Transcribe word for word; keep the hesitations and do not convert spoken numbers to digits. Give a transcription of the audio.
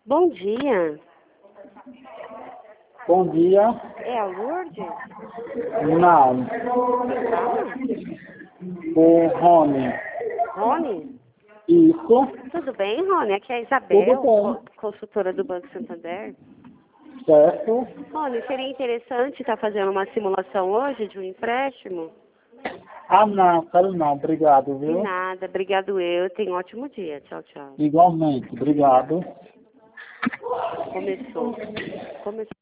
Bom dia. Bom dia. É a Lourdes? Não. Quem fala? O Rony. Rony? Isso. Tudo bem, Rony? Aqui é a Isabel, Tudo bem. co- consultora do Banco Santander. Certo. Rony, seria interessante estar fazendo uma simulação hoje de um empréstimo? Ah, não. Quero não. Obrigado, De viu? nada, obrigado eu. Tenha um ótimo dia. Tchau, tchau. Igualmente. Obrigado. Começou. Começou.